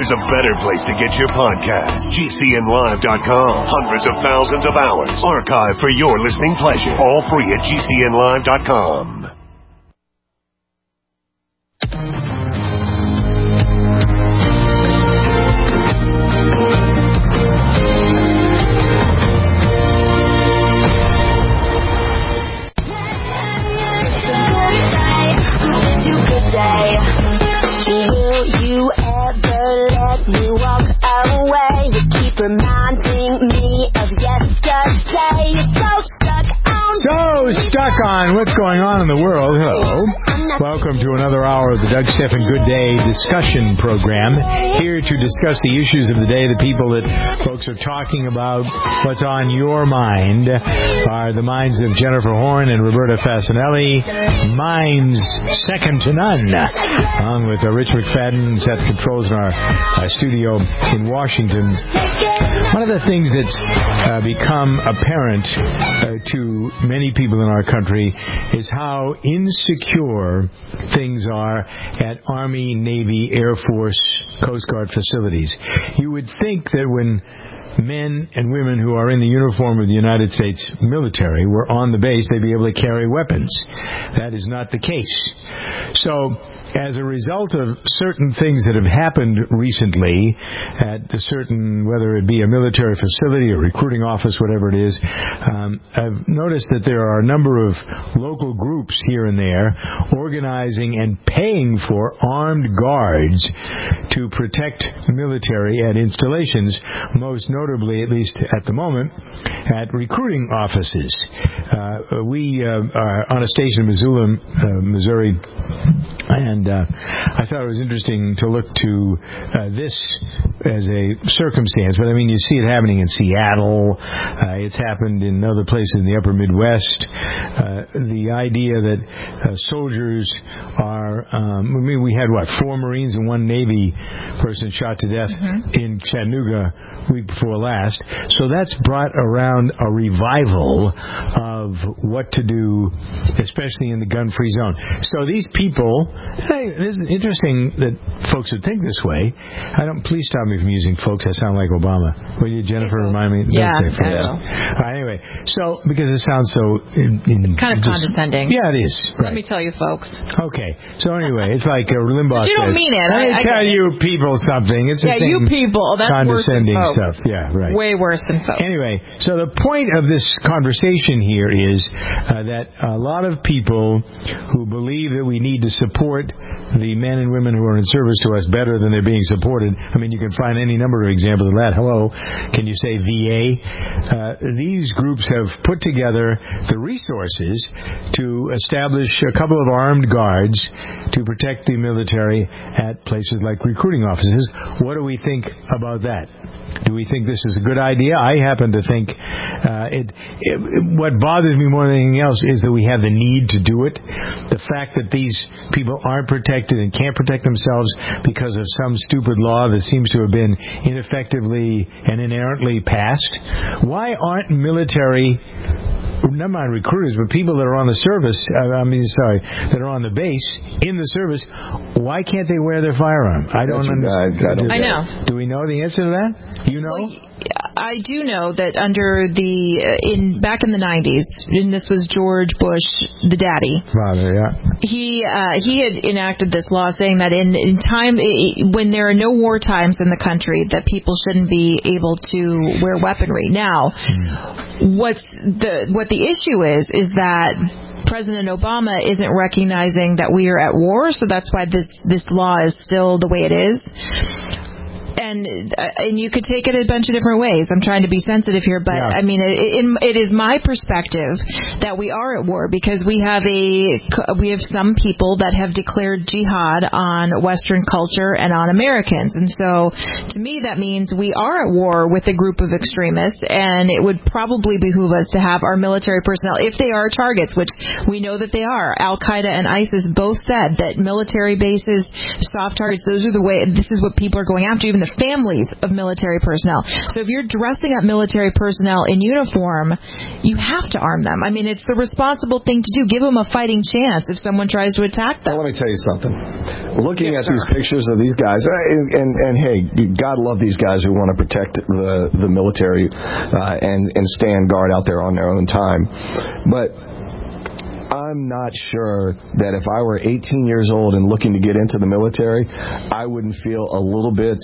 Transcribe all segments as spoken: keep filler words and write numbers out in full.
there's a better place to get your podcast. G C N live dot com. Hundreds of thousands of hours archived for your listening pleasure. All free at G C N live dot com. Will you ever let me walk away? You keep reminding me of yesterday. You're so stuck on. So stuck on what's going on in the world. Hello. Welcome to another hour of the Doug Stephan Good Day discussion program. Here to discuss the issues of the day, the people that folks are talking about, what's on your mind, are the minds of Jennifer Horn and Roberta Fasanelli. Minds second to none. Along with uh, Rich McFadden, Seth Controls in our uh, studio in Washington. One of the things that's uh, become apparent uh, to many people in our country is how insecure things are at Army, Navy, Air Force, Coast Guard facilities. You would think that when men and women who are in the uniform of the United States military were on the base, they'd be able to carry weapons. That is not the case. So, as a result of certain things that have happened recently at a certain, whether it be a military facility, a recruiting office, whatever it is, um, I've noticed that there are a number of local groups here and there organizing and paying for armed guards to protect military at installations, most notably, at least at the moment, at recruiting offices. Uh, we uh, are on a station in Missoula, uh, Missouri, and uh, I thought it was interesting to look to uh, this as a circumstance. But I mean, you see it happening in Seattle. Uh, it's happened in other places in the upper Midwest. Uh, the idea that uh, soldiers are, um, I mean, we had, what, four Marines and one Navy person shot to death mm-hmm. in Chattanooga week before last. So that's brought around a revival of what to do, especially in the gun-free zone. So these people, hey, this is interesting that folks would think this way. I don't, please stop me from using folks. I sound like Obama. Will you, Jennifer, remind me? Yeah, don't say folks. I will. Uh, anyway, so, because it sounds so... In, in kind of just, condescending. Yeah, it is. Right. Let me tell you, folks. Okay. So anyway, it's like uh, Limbaugh but you says, don't mean it. Let me I, I tell it. you people something. It's yeah, the you people. That's condescending worse than folks. Stuff. Yeah, right. Way worse than folks. Anyway, so the point of this conversation here is uh, that a lot of people who believe that we need to support the men and women who are in service to us better than they're being supported. I mean, you can find any number of examples of that. Hello, can you say V A? Uh, these groups have put together the resources to establish a couple of armed guards to protect the military at places like recruiting offices. What do we think about that? Do we think this is a good idea? I happen to think uh, it, it. What bothers me more than anything else is that we have the need to do it. The fact that these people aren't protected and can't protect themselves because of some stupid law that seems to have been ineffectively and inerrantly passed. Why aren't military, not mind recruiters, but people that are on the service, I mean, sorry, that are on the base, in the service, why can't they wear their firearm? I don't understand. I, I, don't I know. Do we know the answer to that? You know? Well, I do know that under the, in back in the nineties, and this was George Bush, the daddy. Father, yeah. He, uh, he had enacted this law saying that in, in time, when there are no war times in the country, that people shouldn't be able to wear weaponry. Now, hmm. what's the, what the issue is, is that President Obama isn't recognizing that we are at war, so that's why this, this law is still the way it is. And and you could take it a bunch of different ways. I'm trying to be sensitive here, but yeah. I mean, it, it, it is my perspective that we are at war because we have a we have some people that have declared jihad on Western culture and on Americans, and so to me that means we are at war with a group of extremists, and it would probably behoove us to have our military personnel, if they are targets, which we know that they are. Al Qaeda and ISIS both said that military bases, soft targets, those are the way. This is what people are going after. Even the the families of military personnel. So if you're dressing up military personnel in uniform, you have to arm them. I mean, it's the responsible thing to do. Give them a fighting chance if someone tries to attack them. Well, let me tell you something. Looking yes, at sir. these pictures of these guys, and, and, and hey, God love these guys who want to protect the, the military uh, and, and stand guard out there on their own time. But I'm not sure that if I were eighteen years old and looking to get into the military, I wouldn't feel a little bit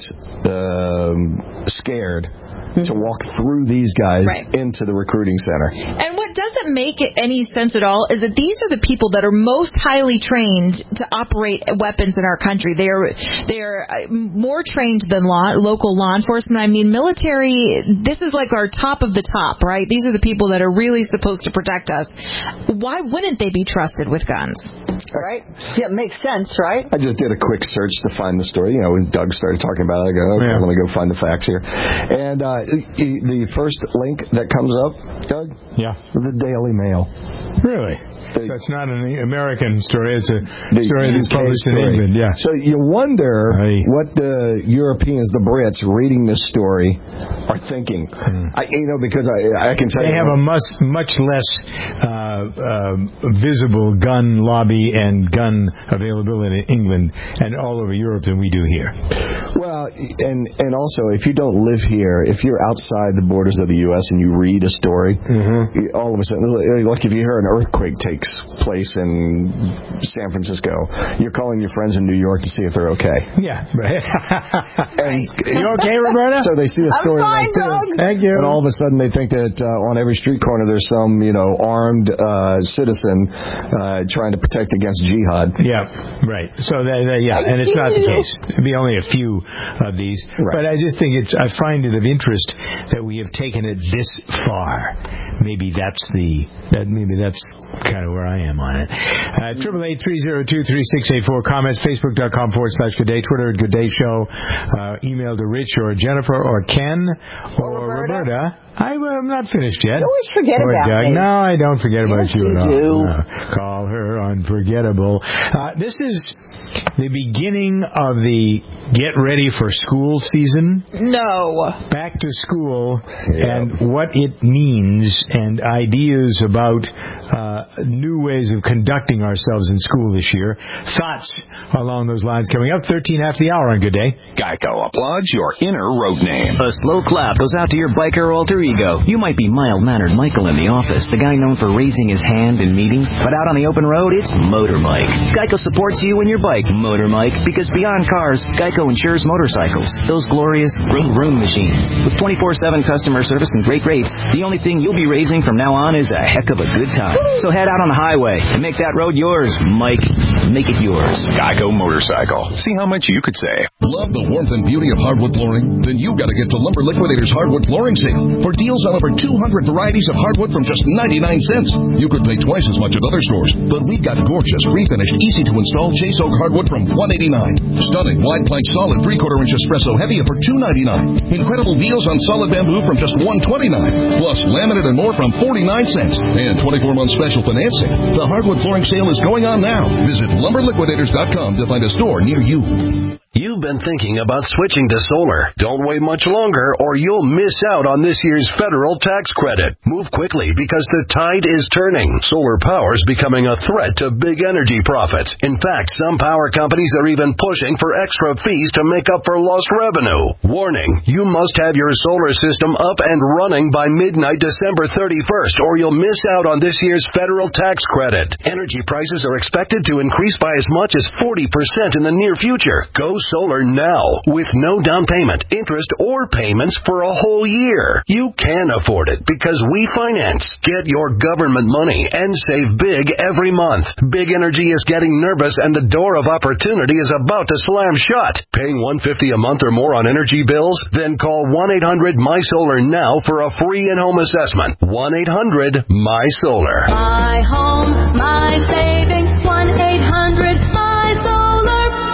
um, scared mm-hmm. to walk through these guys right. into the recruiting center. And what doesn't make it any sense at all is that these are the people that are most highly trained to operate weapons in our country. They are they are more trained than law, local law enforcement. I mean, military, this is like our top of the top, right? These are the people that are really supposed to protect us. Why wouldn't they be trusted with guns? Right? Yeah, it makes sense, right? I just did a quick search to find the story. You know, when Doug started talking about it, I go, okay, yeah. let me go find the facts here. And uh, the first link that comes up, Doug? Yeah. The Daily Mail. Really? The, so it's not an American story. It's a the story that's published story. in England. Yeah. So you wonder Aye. what the Europeans, the Brits, reading this story are thinking. Hmm. I, you know, because I, I can tell they you. They have a much, much less uh, uh, visible gun lobby and gun availability in England and all over Europe than we do here. Well, and and also, if you don't live here, if you're outside the borders of the U S and you read a story, mm-hmm. all of a sudden, like if you hear an earthquake takes place in San Francisco, you're calling your friends in New York to see if they're okay. Yeah. And, you okay, Roberta? So they see a story I'm fine, like this, Doug. Thank you. and all of a sudden they think that uh, on every street corner there's some, you know, armed uh, citizen uh, trying to protect against jihad. Yeah, right. So that, that, yeah, and it's not the case. There'll be only a few of these, right. But I just think it's. I find it of interest that we have taken it this far. Maybe that's the. That maybe that's kind of where I am on it. Triple eight three zero two three six eight four. Comments Facebook dot com forward slash Good Day. Twitter at Good Day Show. Uh, email to Rich or Jennifer or Ken or, or Roberta. Roberta. I, I'm not finished yet. You always forget or about Doug. me. No, I don't forget about yes, you you at all. do. No. Call her unforgettable. Uh, this is the beginning of the get ready for school season. No. Back to school yeah. and what it means and ideas about uh, new ways of conducting ourselves in school this year. Thoughts along those lines coming up. thirteen after the hour on Good Day. Geico applauds your inner road name. A slow clap goes out to your biker alter ego. You might be mild-mannered Michael in the office, the guy known for raising his hand in meetings, but out on the open road, it's Motor Mike. Geico supports you and your bike, Motor Mike, because beyond cars, Geico insures motorcycles, those glorious vroom-vroom machines. With twenty-four seven customer service and great rates, the only thing you'll be raising from now on is a heck of a good time. So head out on the highway and make that road yours, Mike. Make it yours. Geico Motorcycle. See how much you could save. Love the warmth and beauty of hardwood flooring? Then you've got to get to Lumber Liquidators Hardwood Flooring Sale. For deals on over two hundred varieties of hardwood from just ninety-nine cents. You could pay twice as much at other stores, but we've got gorgeous, refinished, easy-to-install Chase Oak hardwood from one eighty-nine. Stunning wide plank solid three-quarter inch espresso heavy for two ninety-nine. Incredible deals on solid bamboo from just one twenty-nine. Plus laminate and more from forty-nine cents. And twenty-four month special financing. The hardwood flooring sale is going on now. Visit lumber liquidators dot com to find a store near you. You've been thinking about switching to solar. Don't wait much longer or you'll miss out on this year's federal tax credit. Move quickly because the tide is turning. Solar power is becoming a threat to big energy profits. In fact, some power companies are even pushing for extra fees to make up for lost revenue. Warning, you must have your solar system up and running by midnight December thirty-first or you'll miss out on this year's federal tax credit. Energy prices are expected to increase by as much as forty percent in the near future. Go solar now with no down payment, interest, or payments for a whole year. You can afford it because we finance. Get your government money and save big every month. Big Energy is getting nervous and the door of opportunity is about to slam shut. Paying one hundred fifty dollars a month or more on energy bills? Then call one eight hundred M Y SOLAR now for a free in-home assessment. one eight hundred M Y SOLAR. My home, my savings, one eight hundred M Y SOLAR. Love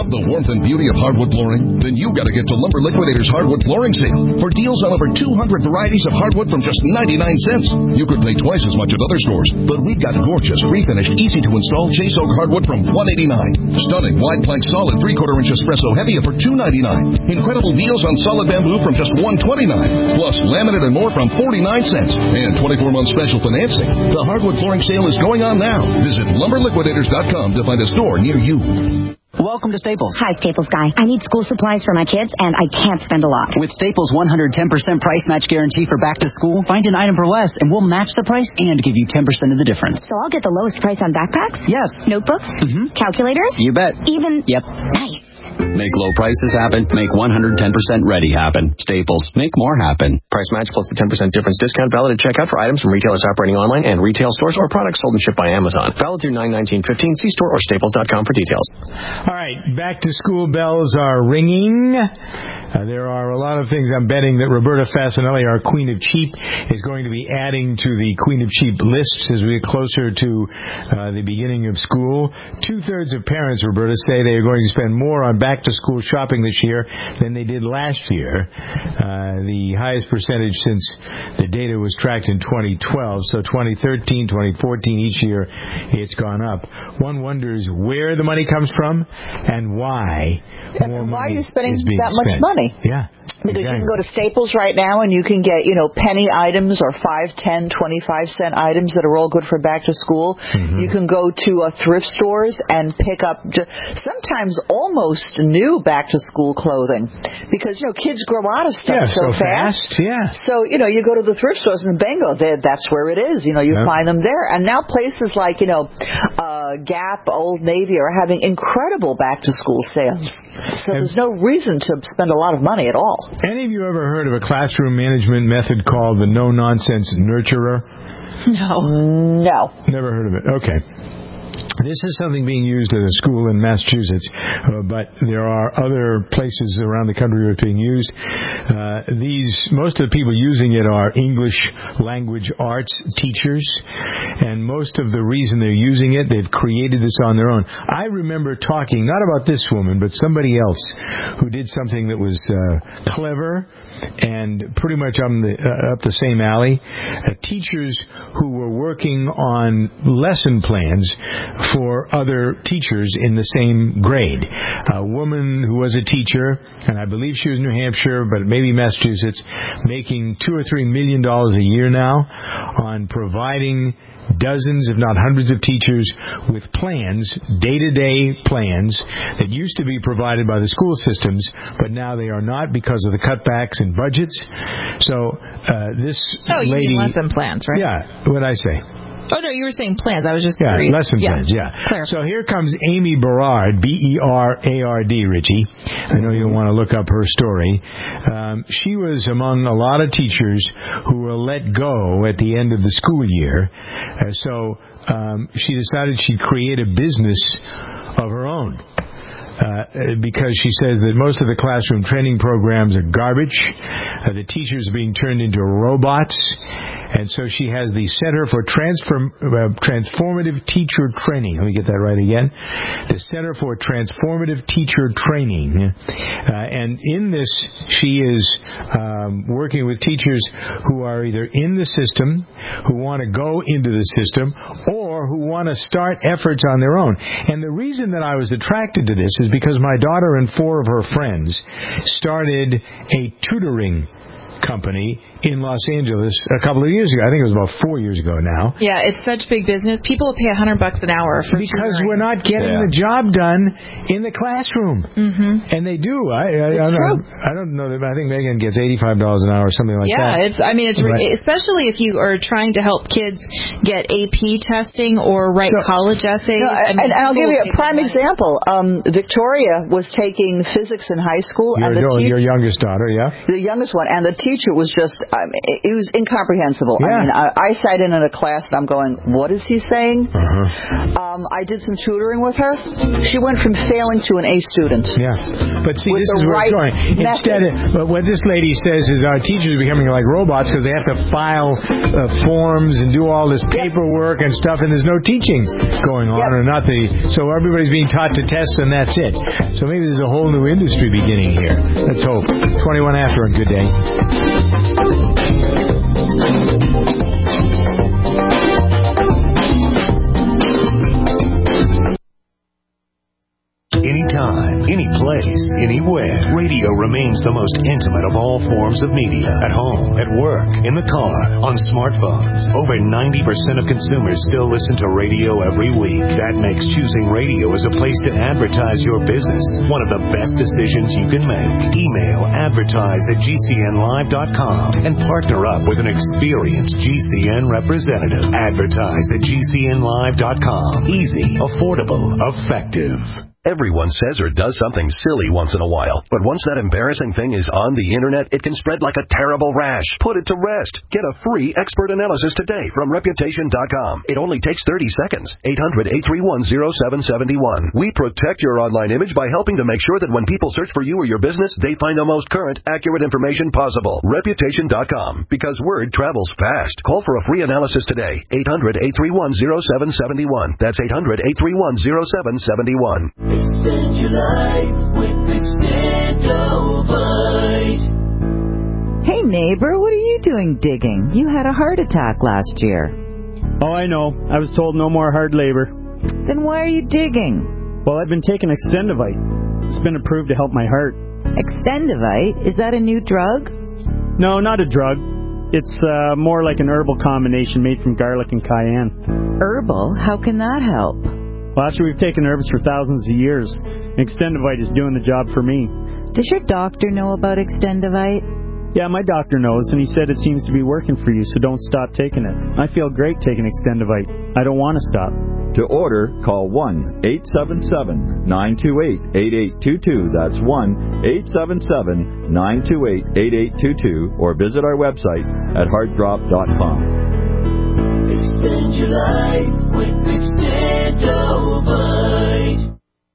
Love the warmth and beauty of hardwood flooring? Then you got to get to Lumber Liquidators Hardwood Flooring Sale for deals on over two hundred varieties of hardwood from just ninety-nine cents. You could pay twice as much at other stores, but we've got gorgeous, refinished, easy-to-install Chase Oak hardwood from one eighty-nine. Stunning wide plank solid three-quarter inch espresso heavy for two ninety-nine. Incredible deals on solid bamboo from just one twenty-nine. Plus laminate and more from forty-nine cents. And twenty-four month special financing. The hardwood flooring sale is going on now. Visit lumber liquidators dot com to find a store near you. Welcome to Staples. Hi, Staples guy. I need school supplies for my kids, and I can't spend a lot. With Staples' one hundred ten percent price match guarantee for back to school, find an item for less, and we'll match the price and give you ten percent of the difference. So I'll get the lowest price on backpacks? Yes. Notebooks? Mm-hmm. Calculators? You bet. Even? Yep. Nice. Make low prices happen. Make one hundred ten percent ready happen. Staples. Make more happen. Price match plus the ten percent difference discount valid at checkout for items from retailers operating online and retail stores or products sold and shipped by Amazon. Valid through nine nineteen fifteen. See store or staples dot com for details. All right, back to school bells are ringing. Uh, there are a lot of things I'm betting that Roberta Fasanelli, our Queen of Cheap, is going to be adding to the Queen of Cheap lists as we get closer to uh, the beginning of school. Two-thirds of parents, Roberta, say they are going to spend more on back-to-school shopping this year than they did last year, uh, the highest percentage since the data was tracked in twenty twelve. So twenty thirteen, twenty fourteen, each year it's gone up. One wonders where the money comes from and why. Yeah, more why money are you spending is being that much spent. money? Yeah. Because exactly. you can go to Staples right now and you can get, you know, penny items or five, ten, twenty-five cent items that are all good for back to school. Mm-hmm. You can go to uh, thrift stores and pick up just, sometimes almost new back to school clothing because, you know, kids grow out of stuff yeah, so, so fast. fast. Yeah. So, you know, you go to the thrift stores and bingo, that's where it is. You know, you yep. find them there. And now places like, you know, uh, Gap, Old Navy are having incredible back to school sales. So there's no reason to spend a lot of money at all. Any of you ever heard of a classroom management method called the no-nonsense nurturer? No. No. Never heard of it. Okay. This is something being used at a school in Massachusetts, uh, but there are other places around the country where it's being used. Uh, these, most of the people using it are English language arts teachers, and most of the reason they're using it, they've created this on their own. I remember talking, not about this woman, but somebody else who did something that was uh, clever and pretty much up the, uh, up the same alley. Uh, teachers who were working on lesson plans for other teachers in the same grade. A woman who was a teacher, and I believe she was in New Hampshire, but maybe Massachusetts, making two or three million dollars a year now on providing dozens, if not hundreds of teachers with plans, day-to-day plans that used to be provided by the school systems, but now they are not because of the cutbacks in budgets. So uh, this oh, you lady... mean lesson plans, right? Yeah, what did I say? Oh, no, you were saying plans. I was just yeah, curious. lesson yeah. plans, yeah. Clear. So here comes Amy Berard, B E R A R D, Richie. I know you'll want to look up her story. Um, she was among a lot of teachers who were let go at the end of the school year. Uh, so um, she decided she'd create a business of her own. Uh, because she says that most of the classroom training programs are garbage. Uh, the teachers are being turned into robots. And so she has the Center for Transform, uh, Transformative Teacher Training. Let me get that right again. The Center for Transformative Teacher Training. Uh, and in this, she is um, working with teachers who are either in the system, who want to go into the system, or who want to start efforts on their own. And the reason that I was attracted to this is because my daughter and four of her friends started a tutoring company in Los Angeles a couple of years ago. I think it was about four years ago now. Yeah, it's such big business. People will pay a hundred bucks an hour for because tutoring. we're not getting yeah. the job done in the classroom, mm-hmm. and they do. I I, I, don't, I don't know that. I think Megan gets eighty-five dollars an hour or something like yeah, that. Yeah, it's. I mean, it's right. especially if you are trying to help kids get A P testing or write no, college essays. No, I mean, and, and I'll give you a prime money. example. Um, Victoria was taking physics in high school, Your, and the oh, te- your youngest daughter, yeah, the youngest one, and the teacher was just I mean, it, it was incomprehensible. Yeah. I mean, I, I sat in at a class and I'm going, what is he saying? Uh-huh. Um, I did some tutoring with her. She went from failing to an A student. Yeah. But see, With this the is where right it's going. Instead of, but what this lady says is our teachers are becoming like robots because they have to file uh, forms and do all this paperwork and stuff, and there's no teaching going on, Yep. or not the. So everybody's being taught to test, and that's it. So maybe there's a whole new industry beginning here. Let's hope. twenty-one after on Good Day. Anytime, any place, anywhere. Radio remains the most intimate of all forms of media. At home, at work, in the car, on smartphones. Over ninety percent of consumers still listen to radio every week. That makes choosing radio as a place to advertise your business one of the best decisions you can make. Email advertise at g c n live dot com and partner up with an experienced G C N representative. Advertise at g c n live dot com. Easy, affordable, effective. Everyone says or does something silly once in a while, but once that embarrassing thing is on the internet, it can spread like a terrible rash. Put it to rest. Get a free expert analysis today from reputation dot com. It only takes thirty seconds. eight hundred, eight three one, oh seven seven one. We protect your online image by helping to make sure that when people search for you or your business, they find the most current, accurate information possible. reputation dot com. Because word travels fast. Call for a free analysis today. eight hundred, eight three one, oh seven seven one. That's eight hundred, eight three one, oh seven seven one. Extend your life with Extendovite. Hey neighbor, what are you doing digging? You had a heart attack last year. Oh, I know. I was told no more hard labor. Then why are you digging? Well, I've been taking Extendovite. It's been approved to help my heart. Extendovite? Is that a new drug? No, not a drug. It's uh, more like an herbal combination made from garlic and cayenne. Herbal? How can that help? Well, actually, we've taken herbs for thousands of years. Extendovite is doing the job for me. Does your doctor know about Extendovite? Yeah, my doctor knows, and he said it seems to be working for you, so don't stop taking it. I feel great taking Extendovite. I don't want to stop. To order, call one eight seven seven, nine two eight, eight eight two two. That's one eight seven seven, nine two eight, eight eight two two, or visit our website at heart drop dot com. Extend your life with Extendovite.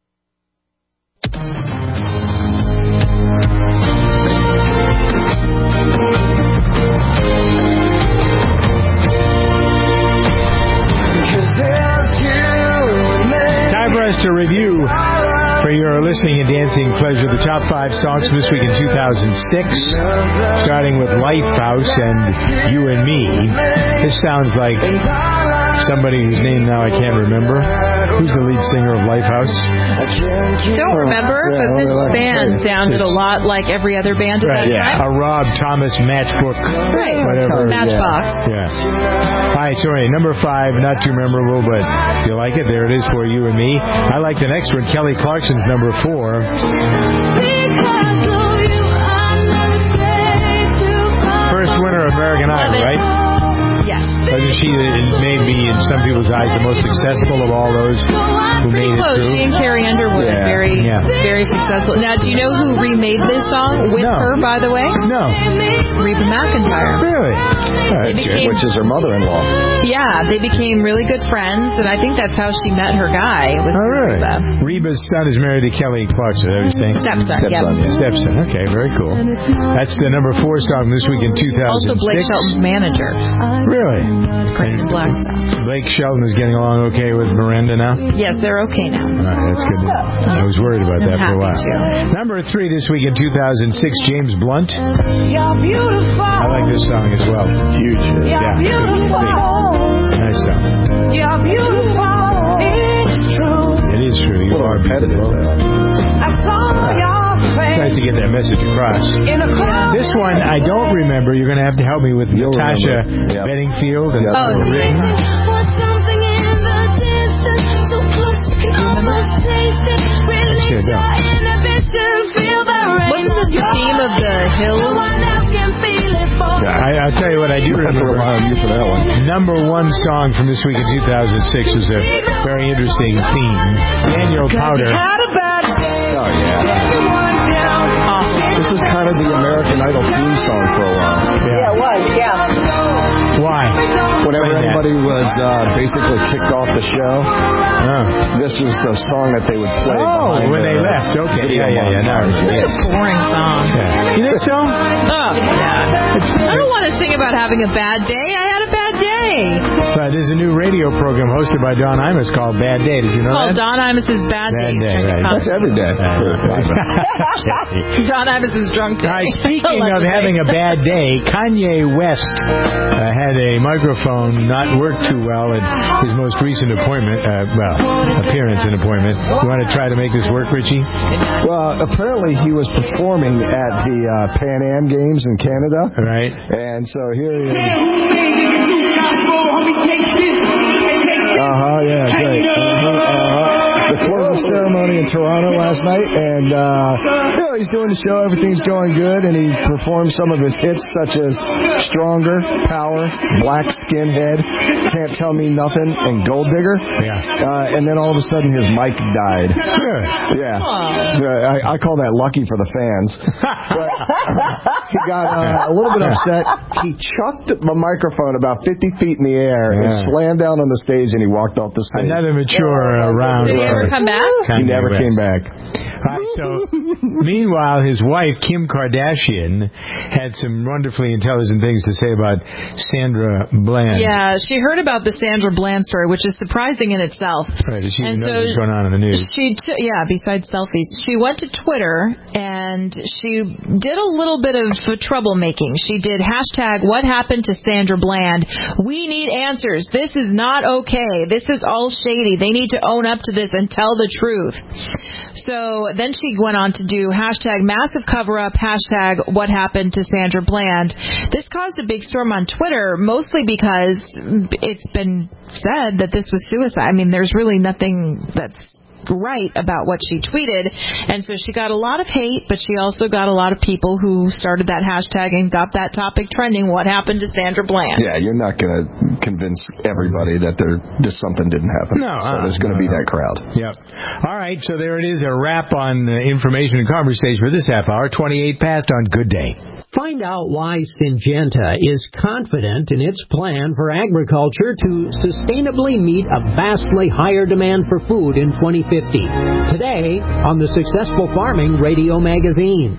Time for us to review for your listening and dancing pleasure the top five songs from this week in two thousand six, starting with Lifehouse and You and Me. This sounds like somebody whose name now I can't remember. Who's the lead singer of Lifehouse? Don't remember, but this band sounded a lot like every other band at Right, that yeah. time. A Rob Thomas Matchbook. Right. Whatever. Matchbox. Yeah. yeah. All right, sorry. Number five, not too memorable, but if you like it, there it is for You and Me. I like the next one, Kelly Clarkson's number four. First winner of American Idol, right? Yes. Wasn't she, it made me, in some people's eyes, the most successful of all those who Pretty made close. it through? She and Carrie Underwood Yeah. are very, Yeah. very successful. Now, do you know who remade this song with No. her, by the way? No. Reba McEntire. Really? Oh, that's They good. became- Which is her mother-in-law. Yeah, they became really good friends, and I think that's how she met her guy. Was Oh, really? Reba. Reba's son is married to Kelly Clarkson, everything? Stepson, yeah. Stepson, okay, very cool. That's the number four song this week in two thousand six. Also Blake Shelton's manager. Really? Brandon Blackstock. Blake Shelton is getting along okay with Miranda now? Yes, they're okay now. All right, that's good. I was worried about I'm that for a while. happy Number three this week in two thousand six, James Blunt. You're beautiful. I like this song as well. Huge. You're Yeah. beautiful. Nice song. You're beautiful. It's true. It is true. You are beautiful. I saw your face. Nice to get that message across. In a crowd. This one I don't remember. You're going to have to help me with You'll Natasha remember. Yep. Bedingfield and Oh, uh, written. Want something in the distance, so close you can almost taste it. Really That's good, yeah. trying to bet you feel the rain. Wasn't this the theme of the Hills? No one else can feel it for I, I'll tell you what I do remember. you for that one. Number one song from this week in two thousand six was a very interesting theme. Daniel Powder. Had a bad day. Oh, yeah. Everyone down. This this was kind of the American Idol theme song for a while. Yeah, yeah it was, yeah. Why? Whenever anybody was uh, basically kicked off the show, oh. this was the song that they would play. Oh, when the, they left. Okay, yeah, yeah, yeah. No, it's a boring song. Yeah. You think so? Oh, yeah. It's, I don't want to sing about having a bad day. I had a bad day. Right, there's a new radio program hosted by Don Imus called Bad Day. Did you know that? It's called that? Don Imus's Bad, bad Days. Day. Right. That's every day. Don Imus's Drunk Day. Right, speaking of having a bad day, Kanye West uh, had a microphone not work too well at his most recent appointment, uh, well, appearance and appointment. You want to try to make this work, Richie? Well, apparently he was performing at the uh, Pan Am Games in Canada. Right. And so here he is. Uh-huh, yeah, great. Uh-huh, uh-huh. The closing ceremony in Toronto last night, and uh, you know, he's doing the show, everything's going good, and he performed some of his hits such as Stronger, Power, Black Skinhead, Can't Tell Me Nothing, and Gold Digger. Yeah. Uh, and then all of a sudden his mic died. Good. Yeah. Uh, I, I call that lucky for the fans. But he got uh, a little bit upset. He chucked the microphone about fifty feet in the air yeah. and slammed down on the stage, and he walked off the stage. Another mature uh, round. Did he ever come back? He never West. came back. All right, so meanwhile, his wife, Kim Kardashian, had some wonderfully intelligent things to say about Sandra Bland. Yeah, she heard about the Sandra Bland story, which is surprising in itself. Right, she and knows so what's going on in the news. She t- yeah, besides selfies. She went to Twitter, and she did a little bit of troublemaking. She did hashtag what happened to Sandra Bland. We need answers. This is not okay. This is all shady. They need to own up to this and tell the truth. So then she went on to do hashtag massive cover-up, hashtag what happened to Sandra Bland. This caused a big storm on Twitter, mostly because it's been said that this was suicide. I mean, there's really nothing that's right about what she tweeted, and so she got a lot of hate, but she also got a lot of people who started that hashtag and got that topic trending. What happened to Sandra Bland? Yeah, you're not going to convince everybody that there just something didn't happen. No, so uh, there's going to no, be no. that crowd. Yep. All right, so there it is, a wrap on uh, information and conversation for this half hour. twenty-eight past on Good Day. Find out why Syngenta is confident in its plan for agriculture to sustainably meet a vastly higher demand for food in twenty fifty. Today on the Successful Farming Radio Magazine.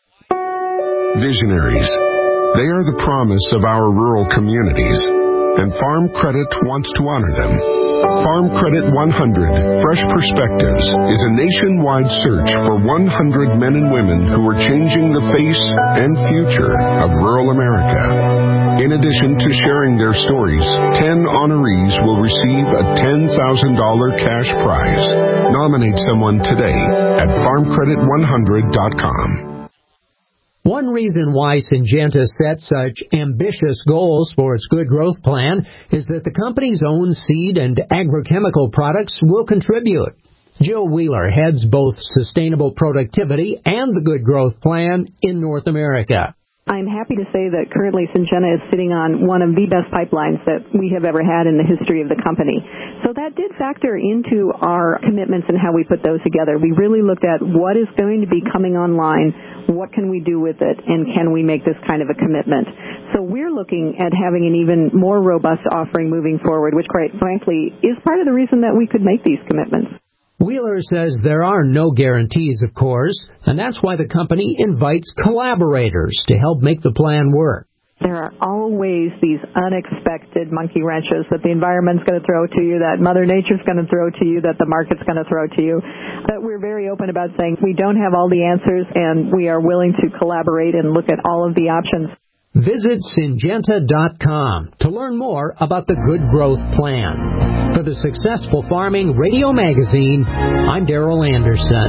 Visionaries. They are the promise of our rural communities, and Farm Credit wants to honor them. Farm Credit one hundred, Fresh Perspectives, is a nationwide search for one hundred men and women who are changing the face and future of rural America. In addition to sharing their stories, ten honorees will receive a ten thousand dollars cash prize. Nominate someone today at farm credit one hundred dot com. One reason why Syngenta set such ambitious goals for its Good Growth Plan is that the company's own seed and agrochemical products will contribute. Jill Wheeler heads both Sustainable Productivity and the Good Growth Plan in North America. I'm happy to say that currently Syngenta is sitting on one of the best pipelines that we have ever had in the history of the company. So that did factor into our commitments and how we put those together. We really looked at what is going to be coming online, what can we do with it, and can we make this kind of a commitment. So we're looking at having an even more robust offering moving forward, which quite frankly is part of the reason that we could make these commitments. Wheeler says there are no guarantees, of course, and that's why the company invites collaborators to help make the plan work. There are always these unexpected monkey wrenches that the environment's going to throw to you, that Mother Nature's going to throw to you, that the market's going to throw to you. But we're very open about saying we don't have all the answers, and we are willing to collaborate and look at all of the options. Visit Syngenta dot com to learn more about the Good Growth Plan. For the Successful Farming Radio Magazine, I'm Darrell Anderson.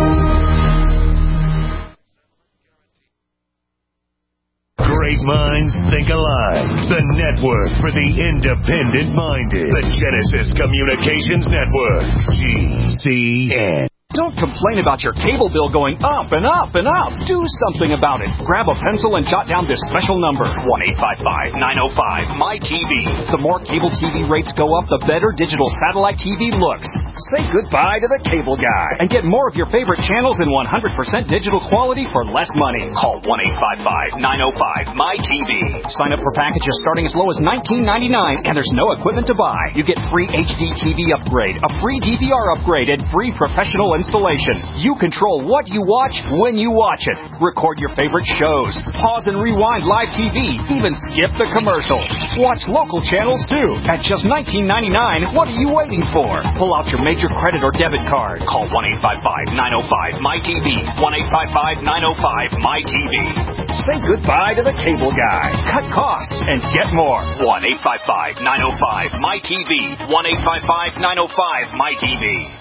Great minds think alike. The network for the independent-minded. The Genesis Communications Network. G C N. Don't complain about your cable bill going up and up and up. Do something about it. Grab a pencil and jot down this special number, one eight five five, nine oh five, M Y T V. The more cable T V rates go up, the better digital satellite T V looks. Say goodbye to the cable guy and get more of your favorite channels in one hundred percent digital quality for less money. Call one eight five five, nine oh five, M Y T V. Sign up for packages starting as low as nineteen ninety-nine, and there's no equipment to buy. You get free H D T V upgrade, a free D V R upgrade, and free professional installation. You control what you watch when you watch it. Record your favorite shows. Pause and rewind live T V. Even skip the commercials. Watch local channels too. At just nineteen ninety-nine, what are you waiting for? Pull out your major credit or debit card. Call one eight five five, nine oh five, M Y T V. one eight five five, nine oh five, M Y T V. Say goodbye to the cable guy. Cut costs and get more. one eight five five, nine oh five, M Y T V. one eight five five, nine oh five, M Y T V.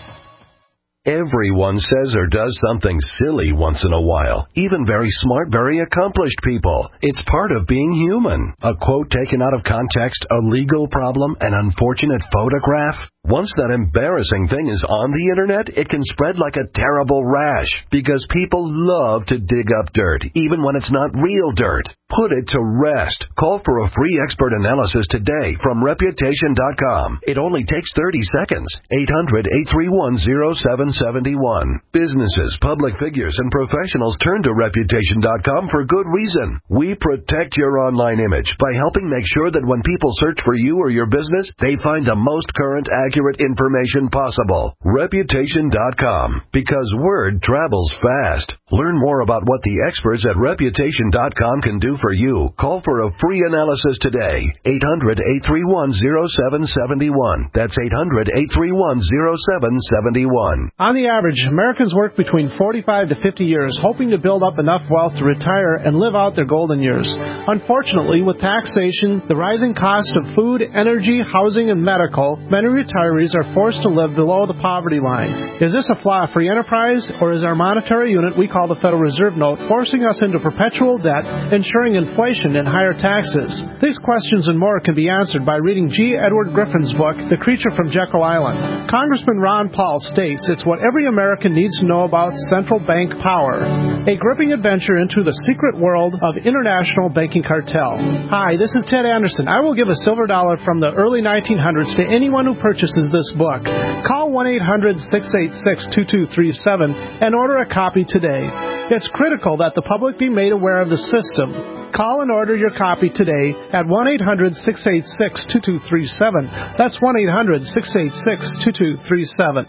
Everyone says or does something silly once in a while. Even very smart, very accomplished people. It's part of being human. A quote taken out of context, a legal problem, an unfortunate photograph. Once that embarrassing thing is on the internet, it can spread like a terrible rash because people love to dig up dirt, even when it's not real dirt. Put it to rest. Call for a free expert analysis today from Reputation dot com. It only takes thirty seconds. eight hundred, eight three one, oh seven seven one. Businesses, public figures, and professionals turn to Reputation dot com for good reason. We protect your online image by helping make sure that when people search for you or your business, they find the most current, accurate information possible. Reputation dot com. Because word travels fast. Learn more about what the experts at Reputation dot com can do for you. Call for a free analysis today. eight hundred, eight three one, oh seven seven one. That's eight hundred, eight three one, oh seven seven one. On the average, Americans work between forty-five to fifty years, hoping to build up enough wealth to retire and live out their golden years. Unfortunately, with taxation, the rising cost of food, energy, housing, and medical, many retirees are forced to live below the poverty line. Is this a flaw free enterprise, or is our monetary unit we call the Federal Reserve Note forcing us into perpetual debt, ensuring inflation and higher taxes? These questions and more can be answered by reading G. Edward Griffin's book, The Creature from Jekyll Island. Congressman Ron Paul states it's what every American needs to know about central bank power. A gripping adventure into the secret world of international banking cartel. Hi, this is Ted Anderson. I will give a silver dollar from the early nineteen hundreds to anyone who purchases this book. Call one eight hundred, six eight six, two two three seven and order a copy today. It's critical that the public be made aware of the system. Call and order your copy today at one eight hundred, six eight six, two two three seven. That's one eight hundred, six eight six, two two three seven.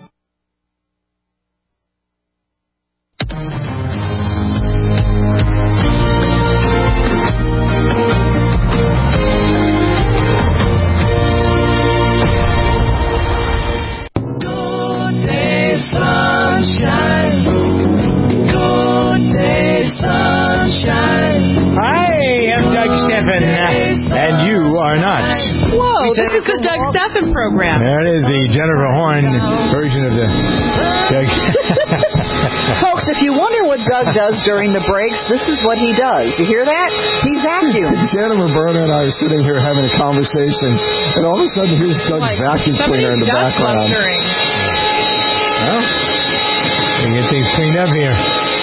Sunshine. Good day, sunshine. Hi, I'm Doug Stephan, and you are not. Whoa, this is the Doug Stephan program. There it is, the Jennifer Horn version of the Doug. Folks, if you wonder what Doug does during the breaks, this is what he does. You hear that? He vacuums. Jennifer Berna and I are sitting here having a conversation, and all of a sudden here's Doug's Like, vacuum cleaner in the background. Clustering. Well, we get things cleaned up here.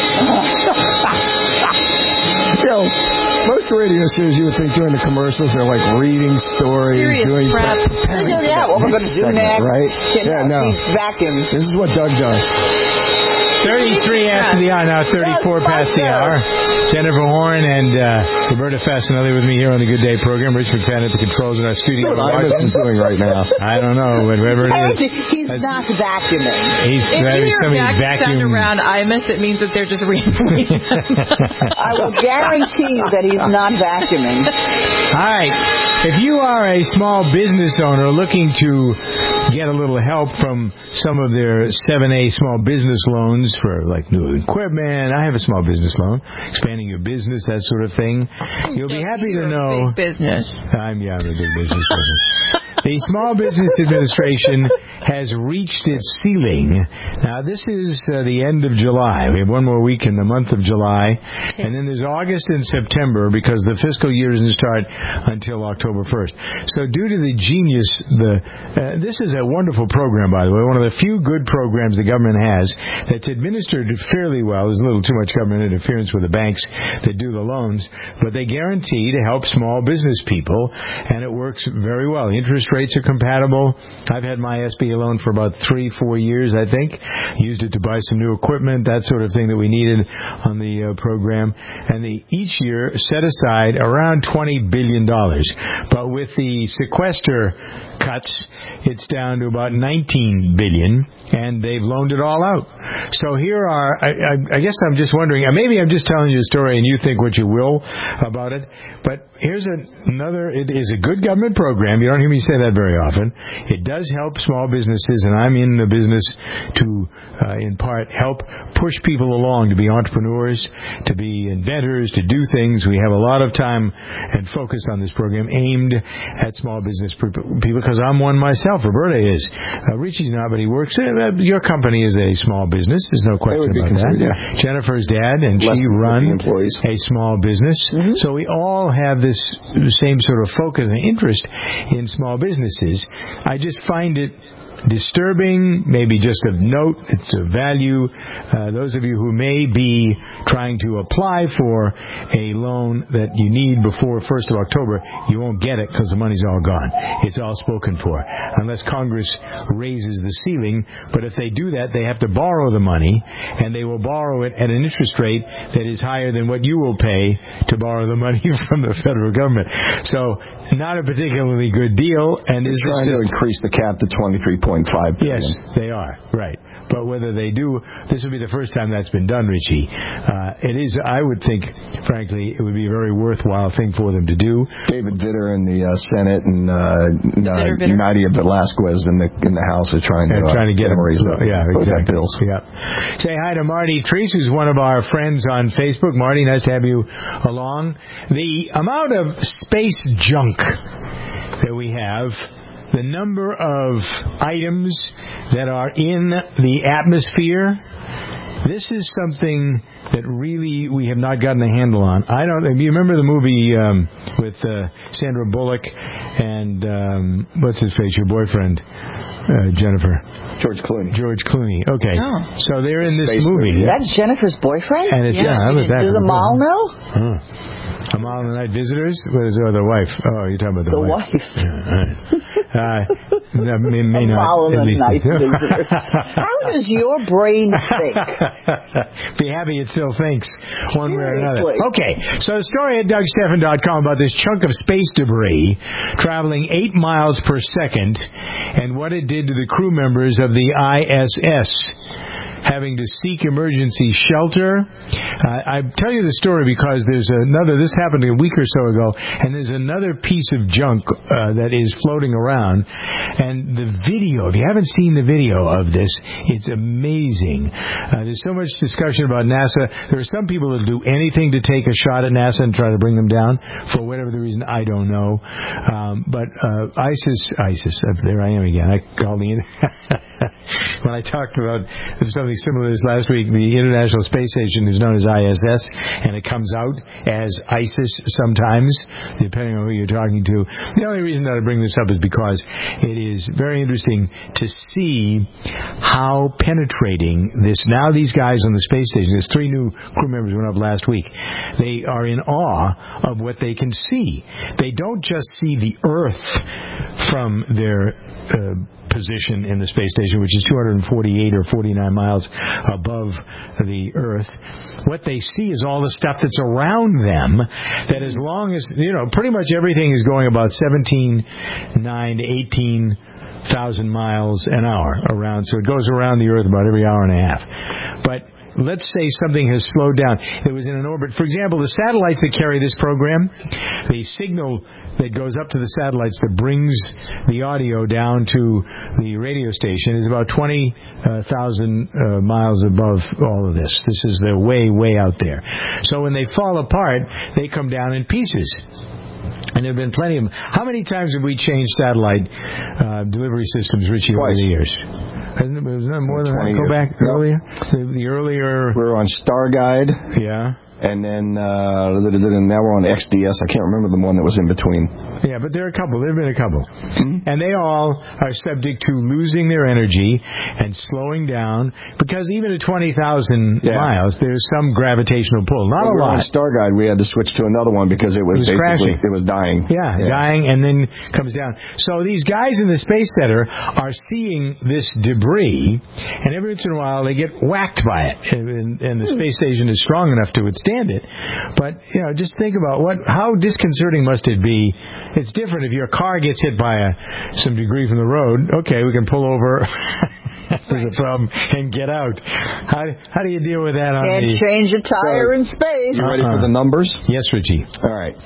You know, most radio shows you would think during the commercials they're like reading stories, Serious doing prep. preparing Yeah, what we're going to do segment, next. right? Yeah, no. He vacuums. This is what Doug does. thirty-three after the hour, now thirty-four past the hour. Jennifer Horn and uh, Roberta Fasinelli with me here on the Good Day program. Rich McFadden at the controls in our studio. What is doing right now? I don't know, whatever it is. He's That's, not vacuuming. He's If having you hear somebody vacuum sound vacuum. around Imus, it means that they're just rambling. I will guarantee you that he's not vacuuming. All right. If you are a small business owner looking to get a little help from some of their seven A small business loans for like new equipment, I have a small business loan, expanding your business, that sort of thing, you'll be happy to know. Big business. I'm yeah, I'm a big business person. The Small Business Administration has reached its ceiling. Now, this is uh, the end of July. We have one more week in the month of July. And then there's August and September because the fiscal year doesn't start until October first. So due to the genius, the uh, this is a wonderful program, by the way, one of the few good programs the government has that's administered fairly well. There's a little too much government interference with the banks that do the loans, but they guarantee to help small business people, and it works very well. The interest rates are compatible. I've had my S B A loan for about three, four years, I think. Used it to buy some new equipment, that sort of thing that we needed on the uh, program. And they each year set aside around twenty billion dollars. But with the sequester cuts, it's down to about nineteen billion dollars, and they've loaned it all out. So here are, I, I, I guess I'm just wondering, maybe I'm just telling you a story and you think what you will about it, but here's another, it is a good government program. You don't hear me say that very often. It does help small businesses, and I'm in the business to, uh, in part, help push people along to be entrepreneurs, to be inventors, to do things. We have a lot of time and focus on this program aimed at small business people, because I'm one myself. Roberta is. Uh, Richie's not, but he works. Uh, your company is a small business. There's no question about that. Yeah. Jennifer's dad, and Less she runs employees. a small business. Mm-hmm. So we all have this same sort of focus and interest in small businesses. I just find it disturbing, maybe just of note, it's of value. Uh, those of you who may be trying to apply for a loan that you need before first of October, you won't get it because the money's all gone. It's all spoken for, unless Congress raises the ceiling. But if they do that, they have to borrow the money, and they will borrow it at an interest rate that is higher than what you will pay to borrow the money from the federal government. So, not a particularly good deal. And They're is trying this to increase the cap to twenty-three point five billion dollars. Yes, they are. Right. But whether they do, this will be the first time that's been done, Richie. Uh, it is, I would think, frankly, it would be a very worthwhile thing for them to do. David Vitter in the uh, Senate and uh, uh, Nadia Velasquez in the in the House are trying to, uh, trying to get them raise the yeah, exactly. bills. Yeah. Say hi to Marty Treese, who's one of our friends on Facebook. Marty, nice to have you along. The amount of space junk that we have, the number of items that are in the atmosphere, this is something that really we have not gotten a handle on. I don't. You remember the movie um, with uh, Sandra Bullock and um, what's his face, your boyfriend, uh, Jennifer? George Clooney. George Clooney. Okay. Oh. So they're in this Space movie. movie. That's Jennifer's boyfriend? And it's yeah. yeah how about that? Does Amal know? Huh. Amal and the Night Visitors? What is it? Oh, the wife. Oh, you're talking about the, the wife. wife. Yeah, all right. uh, that may, may not. Amal and at the least Night Visitors. How does your brain think? Be happy it still thinks one way or another. Seriously. Okay, so the story at Doug Stephan dot com about this chunk of space debris traveling eight miles per second and what it did to the crew members of the I S S. Having to seek emergency shelter. Uh, I tell you the story because there's another, this happened a week or so ago, and there's another piece of junk uh, that is floating around. And the video, if you haven't seen the video of this, it's amazing. Uh, there's so much discussion about NASA. There are some people that do anything to take a shot at NASA and try to bring them down. For whatever the reason, I don't know. Um, but uh, ISIS, ISIS, uh, there I am again. I called the when I talked about something similar to this last week, the International Space Station is known as I S S, and it comes out as ISIS sometimes, depending on who you're talking to. The only reason that I bring this up is because it is very interesting to see how penetrating this. Now these guys on the space station, there's three new crew members went up last week. They are in awe of what they can see. They don't just see the Earth from their uh, position in the space station, which is two hundred forty-eight or forty-nine miles above the Earth. What they see is all the stuff that's around them, that as long as, you know, pretty much everything is going about seventeen point nine to eighteen thousand miles an hour around, so it goes around the Earth about every hour and a half. But let's say something has slowed down. It was in an orbit. For example, the satellites that carry this program, the signal that goes up to the satellites that brings the audio down to the radio station is about twenty thousand uh, miles above all of this. This is the way, way out there. So when they fall apart, they come down in pieces. And there have been plenty of them. How many times have we changed satellite uh, delivery systems, Richie, over Twice. the years? Hasn't it, was it more than that? Go years. back Yep. earlier? The, the earlier... We were on Starguide. Yeah. And then uh, now we're on X D S. I can't remember the one that was in between. Yeah, but there are a couple. There have been a couple. Mm-hmm. And they all are subject to losing their energy and slowing down because even at twenty thousand yeah. miles, there's some gravitational pull. Not when a we lot. On Starguide, we had to switch to another one because it was, it was basically crashing. It was dying. Yeah, yeah, dying and then comes down. So these guys in the Space Center are seeing this debris, and every once in a while they get whacked by it. And, and the space station is strong enough to withstand it. But, you know, just think about what how disconcerting must it be. It's different if your car gets hit by a, some degree from the road. Okay, we can pull over. There's a problem and get out. How how do you deal with that on Can't the... change a tire so, in space. You ready uh-huh. for the numbers? Yes, Richie. All right.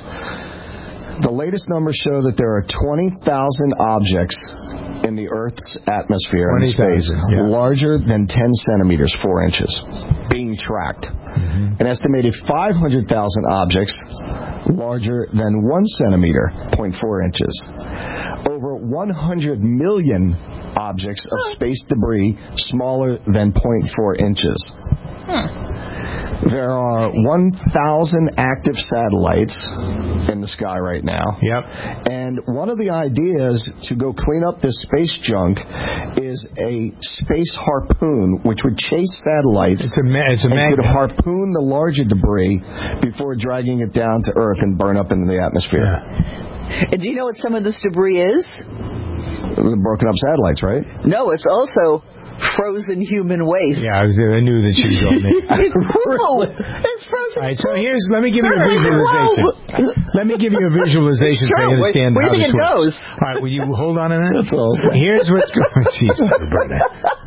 The latest numbers show that there are twenty thousand objects in the Earth's atmosphere in space yeah. larger than ten centimeters, four inches, being tracked. Mm-hmm. An estimated five hundred thousand objects larger than one centimeter, zero point four inches. Over one hundred million objects of space debris smaller than zero point four inches. Hmm. There are one thousand active satellites in the sky right now. Yep. And one of the ideas to go clean up this space junk is a space harpoon, which would chase satellites it's a ma- it's a and magnet. could harpoon the larger debris before dragging it down to Earth and burn up into the atmosphere. Yeah. And do you know what some of this debris is? The broken up satellites, right? No, it's also frozen human waste. Yeah, I, was, I knew that she was going there. It's cool. It's frozen. All right, so here's, let me give you a visualization. Let me give you a visualization so you understand where, where how do you this think it works. goes? All right, will you hold on a minute? Here's what's going on. Jeez, Roberta.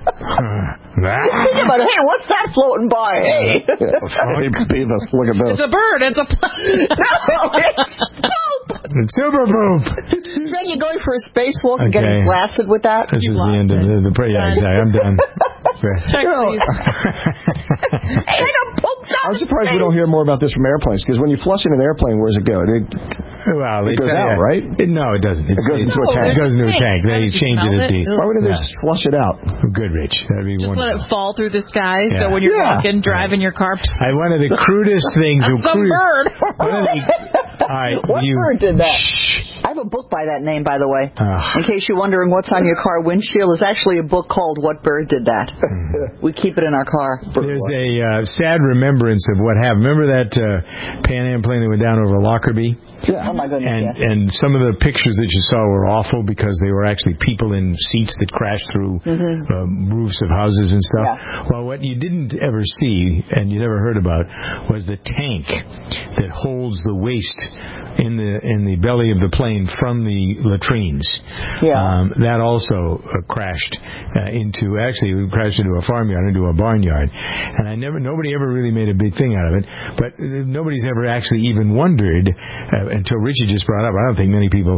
Think about it. Hey, what's that floating by? Hey. Hey, Beavis, look at this. It's a bird. It's a... No, it's poop. It's super poop. Then you're going for a spacewalk and Okay. getting blasted with that? This is the end of the, the prayer. Yeah, exactly. I'm done. Check, please. I'm surprised we don't hear more about this from airplanes, because when you flush in an airplane, where does it go? It, well, it goes yeah. out, right? It, no, it doesn't. It's, it goes into no, a tank. It goes into a tank. They change it at the... Why wouldn't they just flush it out? Good, Rich. That'd be Just wonderful. let it fall through the sky, Yeah. so when you're Yeah. walking, driving your car... I, one of the crudest things... That's some crudest, bird. One of the, all right, What you, bird did that? I have a book by that name, by the way. Uh, In case you're wondering what's on your car windshield, it's actually a book called What Bird Did That? We keep it in our car. There's a uh, sad remembrance of what happened. Remember that uh, Pan Am plane that went down over Lockerbie? Yeah. Oh, my goodness, And yes. and some of the pictures that you saw were awful because they were actually people in seats that crashed through Mm-hmm. um, roofs of houses and stuff. Yeah. Well, what you didn't ever see and you never heard about was the tank that holds the waste in the in the belly of the plane from the latrines. Yeah. Um, that also uh, crashed uh, into actually it crashed into a farmyard, into a barnyard, and I never nobody ever really made a big thing out of it. But uh, nobody's ever actually even wondered uh, until Richie just brought up. I don't think many people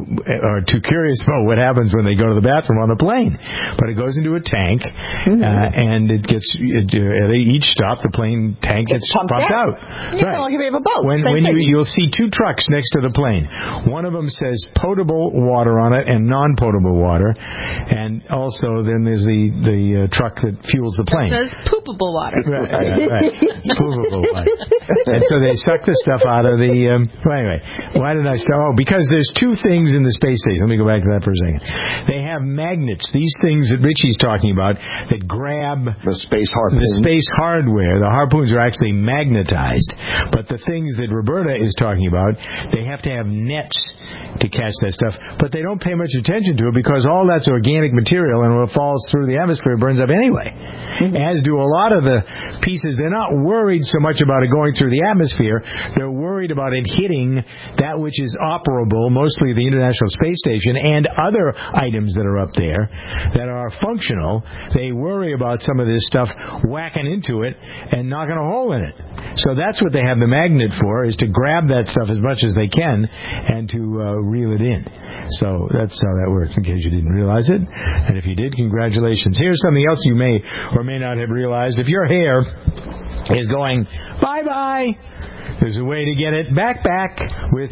are too curious about what happens when they go to the bathroom on the plane. But it goes into a tank, mm-hmm. uh, and it gets it, uh, at each stop the plane tank gets It's pumped, pumped out. out. You know, like if you have a boat. When Same when thing. you you'll see two trucks next to the plane. One of them says potable water on it and non-potable water, and also then there's the the uh, truck that fuels the plane. It says poopable water. Right, right, right. Poopable water. And so they suck the stuff out of the. Um, well, anyway, why did I start? Oh, because there's two things in the space station. Let me go back to that for a second. They have magnets. These things that Richie's talking about that grab the space harpoon. The space hardware. The harpoons are actually magnetized, but the things that Roberta is talking about, they have to have nets to catch that stuff, but they don't pay much attention to it because all that's organic material, and when it falls through the atmosphere, it burns up anyway. Mm-hmm. As do a lot of the pieces. They're not worried so much about it going through the atmosphere. They're worried about it hitting that which is operable, mostly the International Space Station and other items that are up there that are functional. They worry about some of this stuff whacking into it and knocking a hole in it. So that's what they have the magnet for, is to grab that stuff as much as they can and to uh, reel it in. So that's how that works, in case you didn't realize it. And if you did, congratulations. Here's something else you may or may not have realized. If your hair is going bye-bye, There's a way to get it back, back with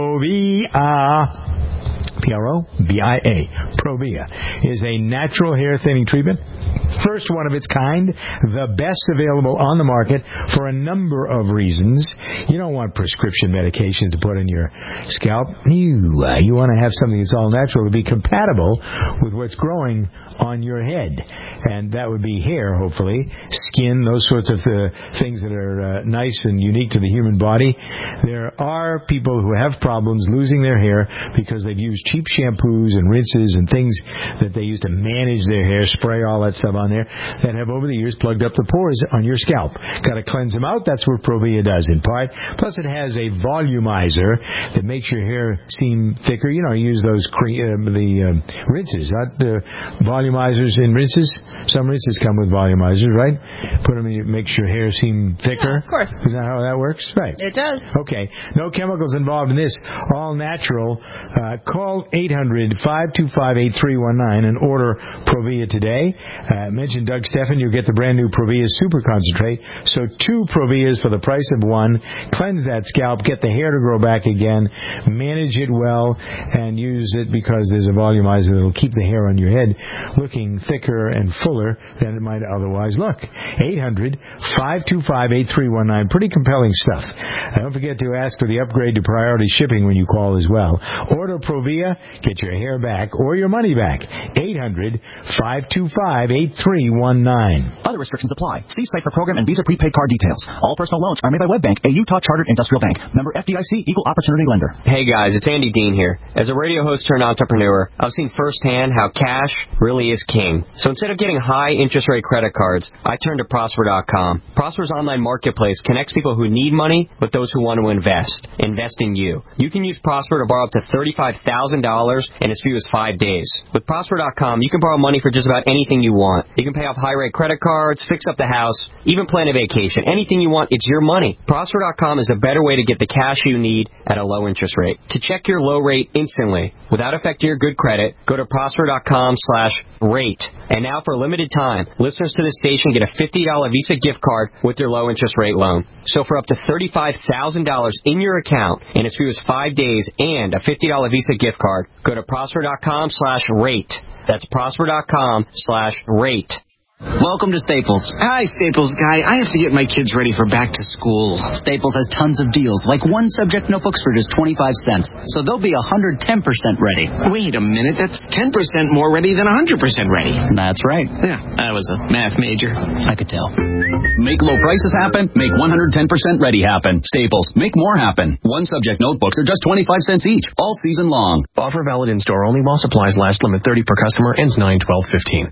Provia. P R O V I A. Provia is a natural hair thinning treatment. First one of its kind, the best available on the market for a number of reasons. You don't want prescription medications to put in your scalp. You, uh, you want to have something that's all natural to be compatible with what's growing on your head. And that would be hair, hopefully, skin, those sorts of uh, things that are uh, nice and unique to the human body. There are people who have problems losing their hair because they've used cheap shampoos and rinses and things that they use to manage their hair, spray all that stuff on there, that have over the years plugged up the pores on your scalp. Got to cleanse them out. That's what Provia does in part. Plus it has a volumizer that makes your hair seem thicker. You know, you use those cre- uh, the uh, rinses, not the volumizers in rinses. Some rinses come with volumizers, right? Put them in, it makes your hair seem thicker. Yeah, of course. Is that how that works? Right. It does. Okay. No chemicals involved in this. All natural. Uh, call eight hundred, five two five, eight three one nine and order Provia today. Uh, mention Doug Steffen. You'll get the brand new Provia Super Concentrate. So two Provias for the price of one. Cleanse that scalp. Get the hair to grow back again. Manage it well and use it because there's a volumizer that will keep the hair on your head looking thicker and fuller than it might otherwise look. eight hundred, five two five, eight three one nine. Pretty compelling stuff. Uh, don't forget to ask for the upgrade to priority shipping when you call as well. Order Provia. Get your hair back or your money back. eight hundred, five two five, eight three one nine. Other restrictions apply. See site for program and Visa prepaid card details. All personal loans are made by WebBank, a Utah chartered industrial bank. Member F D I C, equal opportunity lender. Hey guys, it's Andy Dean here. As a radio host turned entrepreneur, I've seen firsthand how cash really is king. So instead of getting high interest rate credit cards, I turned to Prosper dot com. Prosper's online marketplace connects people who need money with those who want to invest. Invest in you. You can use Prosper to borrow up to thirty-five thousand dollars in as few as five days. With Prosper dot com, you can borrow money for just about anything you want. You can pay off high-rate credit cards, fix up the house, even plan a vacation. Anything you want, it's your money. Prosper dot com is a better way to get the cash you need at a low interest rate. To check your low rate instantly, without affecting your good credit, go to Prosper dot com slash rate. And now for a limited time, listeners to this station get a fifty dollars Visa gift card with their low interest rate loan. So for up to thirty-five thousand dollars in your account in as few as five days and a fifty dollars Visa gift card, go to Prosper dot com slash rate. That's Prosper dot com slash rate. Welcome to Staples. Hi, Staples guy. I have to get my kids ready for back to school. Staples has tons of deals, like one subject notebooks for just twenty-five cents. So they'll be one hundred ten percent ready. Wait a minute. That's ten percent more ready than one hundred percent ready. That's right. Yeah, I was a math major. I could tell. Make low prices happen. Make one hundred ten percent ready happen. Staples. Make more happen. One subject notebooks are just twenty-five cents each, all season long. Offer valid in store only while supplies last. Limit thirty per customer. Ends nine twelve fifteen.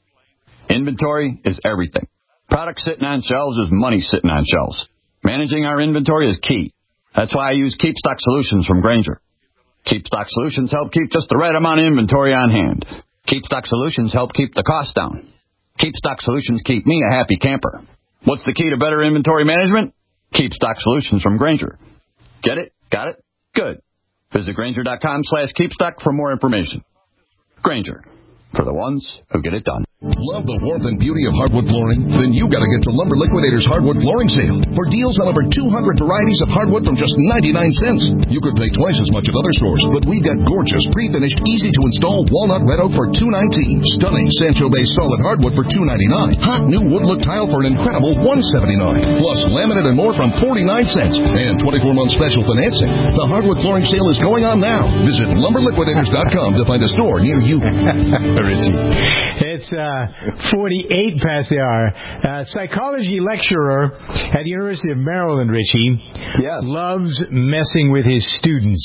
Inventory is everything. Product sitting on shelves is money sitting on shelves. Managing our inventory is key. That's why I use Keep Stock Solutions from Grainger. Keep Stock Solutions help keep just the right amount of inventory on hand. Keep Stock Solutions help keep the cost down. Keep Stock Solutions keep me a happy camper. What's the key to better inventory management? Keep Stock Solutions from Grainger. Get it? Got it? Good. Visit Grainger dot com slash keepstock for more information. Grainger. For the ones who get it done. Love the warmth and beauty of hardwood flooring? Then you gotta get to Lumber Liquidators Hardwood Flooring Sale. For deals on over two hundred varieties of hardwood from just ninety-nine cents. You could pay twice as much at other stores, but we've got gorgeous, pre-finished, easy-to-install walnut red oak for two nineteen. Stunning Sancho Bay solid hardwood for two ninety-nine. Hot new wood look tile for an incredible one seventy-nine. Plus laminate and more from forty-nine cents. And twenty-four month special financing. The hardwood flooring sale is going on now. Visit lumber liquidators dot com to find a store near you. Richie. It's uh, forty-eight past the hour. Uh, psychology lecturer at the University of Maryland, Richie, yes. loves messing with his students.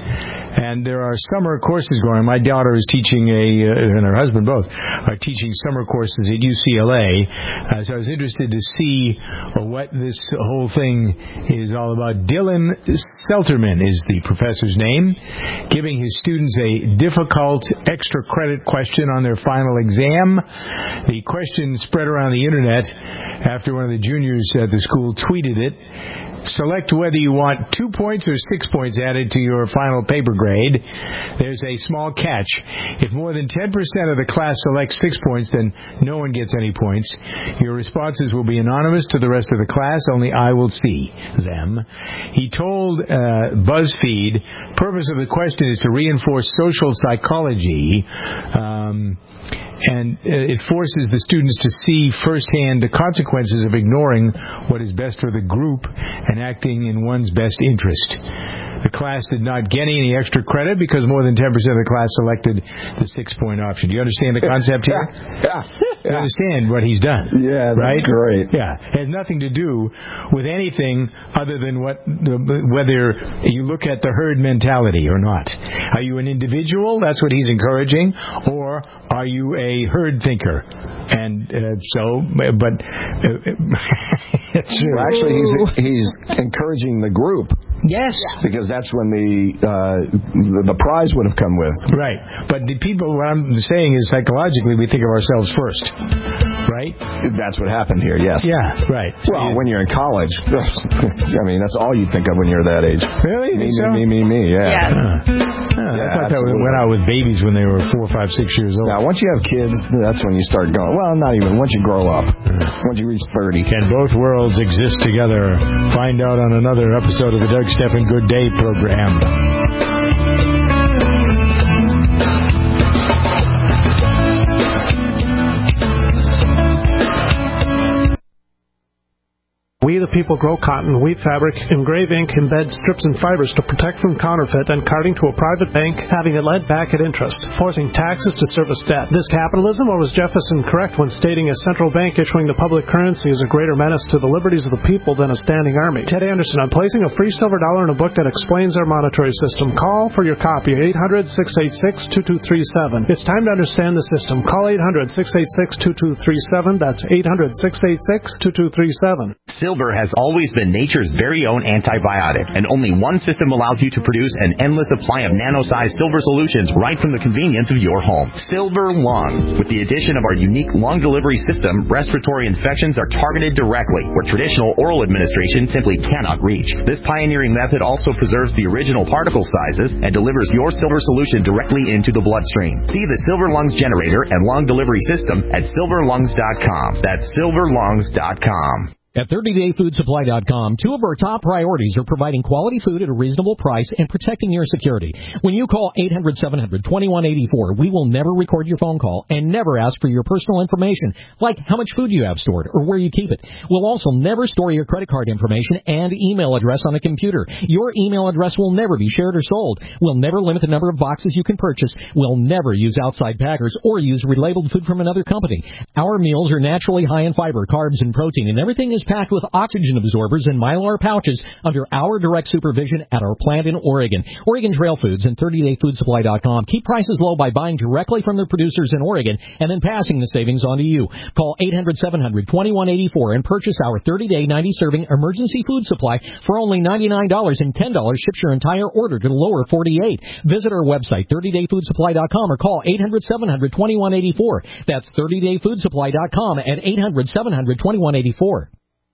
And there are summer courses going on. My daughter is teaching a, uh, and her husband both, are teaching summer courses at U C L A. Uh, so I was interested to see uh, what this whole thing is all about. Dylan Selterman is the professor's name, giving his students a difficult extra credit question on their final exam. The question spread around the internet after one of the juniors at the school tweeted it. select whether you want two points or six points added to your final paper grade. There's a small catch. If more than ten percent of the class selects six points, then no one gets any points. Your responses will be anonymous to the rest of the class. Only I will see them. He told uh, BuzzFeed, purpose of the question is to reinforce social psychology, um, and it forces the students to see firsthand the consequences of ignoring what is best for the group and acting in one's best interest. The class did not get any extra credit because more than ten percent of the class selected the six-point option. Do you understand the concept here? Yeah. You understand what he's done? Yeah, that's right? great. Yeah. It has nothing to do with anything other than what whether you look at the herd mentality or not. Are you an individual? That's what he's encouraging. Or are you a herd thinker? And uh, so, but uh, it's well, actually, he's he's encouraging the group. Yes, because that's when the, uh, the the prize would have come with. Right, but the people. What I'm saying is, psychologically, we think of ourselves first, right? That's what happened here. Yes. Yeah. Right. Well, so, when you're in college, I mean, that's all you think of when you're that age. Really? Me, so? me, me, me, me. Yeah. Yeah. Huh. Huh, yeah I thought absolutely. That went out with babies when they were four, five, six years old. Now, once you have kids, that's when you start going. Well, not even. Once you grow up, once you reach thirty. Can both worlds exist together? Find out on another episode of the Doug Stephan Good Day program. We the people grow cotton, weave fabric, engrave ink, embed strips and fibers to protect from counterfeit and carting to a private bank, having it lent back at interest, forcing taxes to service debt. This capitalism, or was Jefferson correct when stating a central bank issuing the public currency is a greater menace to the liberties of the people than a standing army? Ted Anderson, I'm placing a free silver dollar in a book that explains our monetary system. Call for your copy, eight hundred, six eight six, two two three seven. It's time to understand the system. Call eight hundred, six eight six, two two three seven. That's eight hundred, six eight six, two two three seven. Silver has always been nature's very own antibiotic, and only one system allows you to produce an endless supply of nano-sized silver solutions right from the convenience of your home. Silver Lungs. With the addition of our unique lung delivery system, respiratory infections are targeted directly, where traditional oral administration simply cannot reach. This pioneering method also preserves the original particle sizes and delivers your silver solution directly into the bloodstream. See the Silver Lungs generator and lung delivery system at silver lungs dot com. That's silver lungs dot com. At thirty day food supply dot com, two of our top priorities are providing quality food at a reasonable price and protecting your security. When you call eight hundred, seven hundred, twenty-one eighty-four, we will never record your phone call and never ask for your personal information, like how much food you have stored or where you keep it. We'll also never store your credit card information and email address on a computer. Your email address will never be shared or sold. We'll never limit the number of boxes you can purchase. We'll never use outside packers or use relabeled food from another company. Our meals are naturally high in fiber, carbs, and protein, and everything is packed with oxygen absorbers and Mylar pouches under our direct supervision at our plant in Oregon. Oregon Trail Foods and thirty day food supply dot com keep prices low by buying directly from the producers in Oregon and then passing the savings on to you. Call eight hundred, seven hundred, twenty-one eighty-four and purchase our thirty day, ninety serving emergency food supply for only ninety-nine dollars, and ten dollars ships your entire order to the lower forty-eight. Visit our website, thirty day food supply dot com, or call eight hundred, seven hundred, twenty-one eighty-four. That's thirty day food supply dot com at eight hundred, seven hundred, twenty-one eighty-four.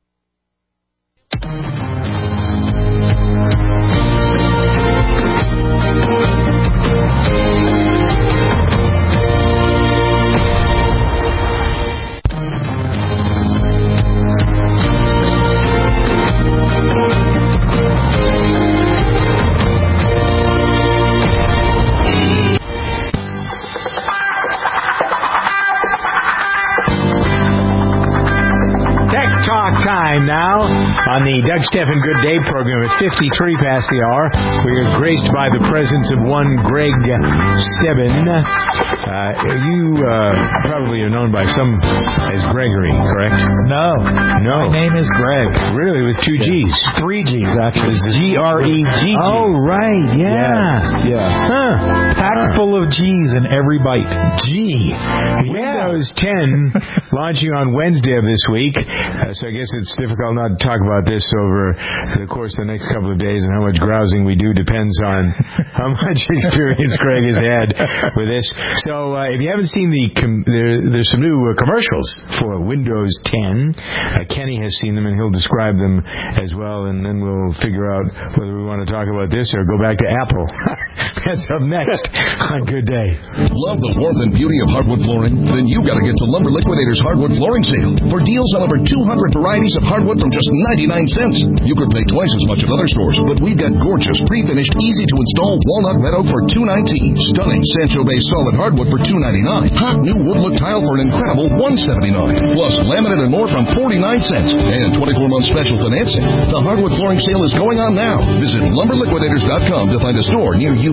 Time now on the Doug Stephan Good Day program at fifty-three past the hour. We are graced by the presence of one Greg Stebbin. Uh, you uh, probably are known by some as Gregory, correct? No. No. My name is Greg. Really? With two G's? Three G's, actually. G R E G G. Oh, right. Yeah. Yes. Yeah. Huh. Packed huh. full of G's in every bite. G. Windows ten launching on Wednesday of this week. Uh, so I guess it's difficult not to talk about this over the course of the next couple of days, and how much grousing we do depends on how much experience Greg has had with this. So uh, if you haven't seen the, com- there, there's some new uh, commercials for Windows ten. Uh, Kenny has seen them, and he'll describe them as well, and then we'll figure out whether we want to talk about this or go back to Apple. That's up next on Good Day. Love the warmth and beauty of hardwood flooring? Then you got to get to Lumber Liquidators Hardwood Flooring Sale for deals on over two hundred varieties of hardwood from just ninety-nine cents. You could pay twice as much at other stores, but we've got gorgeous, pre-finished, easy-to-install walnut red oak for two nineteen, stunning Sancho Bay solid hardwood for two ninety-nine, hot new wood look tile for an incredible one seventy-nine, plus laminate and more from forty-nine cents, and twenty-four month special financing. The hardwood flooring sale is going on now. Visit lumber liquidators dot com to find a store near you.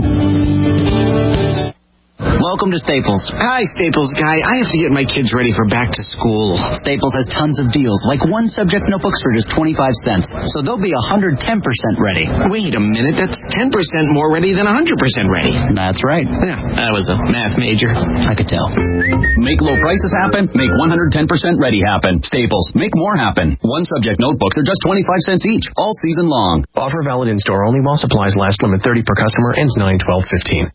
Welcome to Staples. Hi, Staples guy. I have to get my kids ready for back to school. Staples has tons of deals, like one subject notebooks for just twenty-five cents. So they'll be one hundred ten percent ready. Wait a minute. That's ten percent more ready than one hundred percent ready. That's right. Yeah, I was a math major. I could tell. Make low prices happen. Make one hundred ten percent ready happen. Staples. Make more happen. One subject notebooks are just twenty-five cents each, all season long. Offer valid in store only while supplies last. Limit thirty per customer. Ends nine twelve fifteen.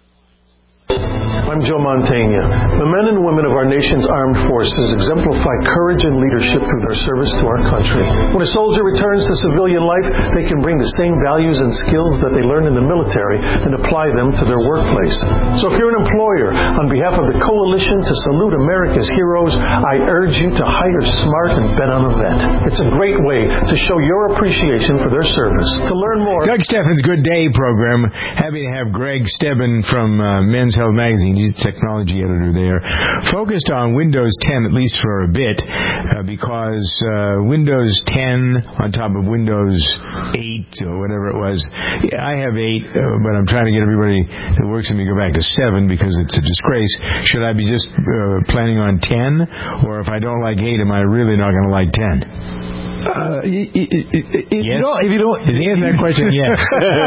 I'm Joe Mantegna. The men and women of our nation's armed forces exemplify courage and leadership through their service to our country. When a soldier returns to civilian life, they can bring the same values and skills that they learned in the military and apply them to their workplace. So if you're an employer, on behalf of the Coalition to Salute America's Heroes, I urge you to hire smart and bet on a vet. It's a great way to show your appreciation for their service. To learn more... Doug Steffen's Good Day program. Happy to have Greg Stebbin from uh, Men's Health Magazine. He's the technology editor there. Focused on Windows ten, at least for a bit, uh, because uh, Windows ten on top of Windows eight or whatever it was. I have eight, uh, but I'm trying to get everybody that works with me to go back to seven because it's a disgrace. Should I be just uh, planning on ten? Or if I don't like eight, am I really not going to like ten? Uh, if, if, if yes? you don't, if you don't, the answer to that question, yes.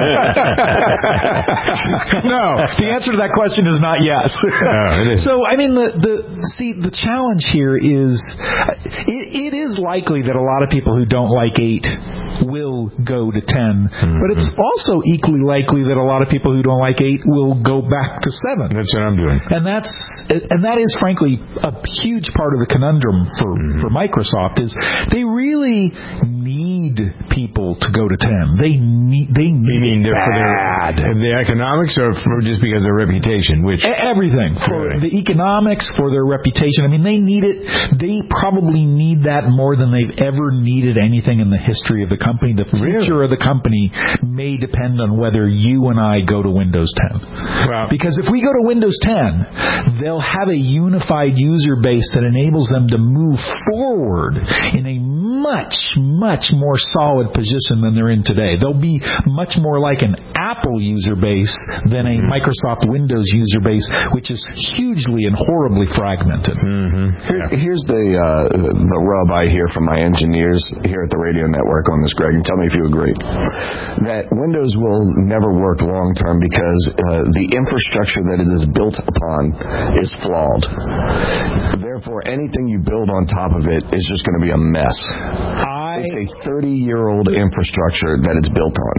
No, the answer to that question is not yes. No, it is. So, I mean, the, the see, the challenge here is, it, it is likely that a lot of people who don't like eight will go to ten, mm-hmm. but it's also equally likely that a lot of people who don't like eight will go back to seven. That's what I'm doing, and that's and that is frankly a huge part of the conundrum for mm-hmm. for Microsoft is they really need people to go to ten. They need they need you mean it for bad. Their, the economics, or for just because of their reputation? Which everything for really? The economics, for their reputation. I mean, they need it. They probably need that more than they've ever needed anything in the history of the company. The future really? of the company may depend on whether you and I go to Windows ten. Well, because if we go to Windows ten, they'll have a unified user base that enables them to move forward in a much, much more solid position than they're in today. They'll be much more like an Apple user base than a Microsoft Windows user base, which is hugely and horribly fragmented. Mm-hmm. Here's, yeah. here's the uh, the rub I hear from my engineers here at the radio network on this, Greg, and tell me if you agree, that Windows will never work long term because uh, the infrastructure that it is built upon is flawed. Therefore, anything you build on top of it is just going to be a mess. I, it's a thirty-year-old infrastructure that it's built on.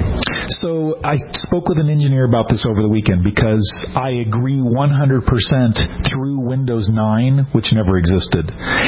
So I spoke with an engineer about this over the weekend because I agree one hundred percent through Windows nine, which never existed.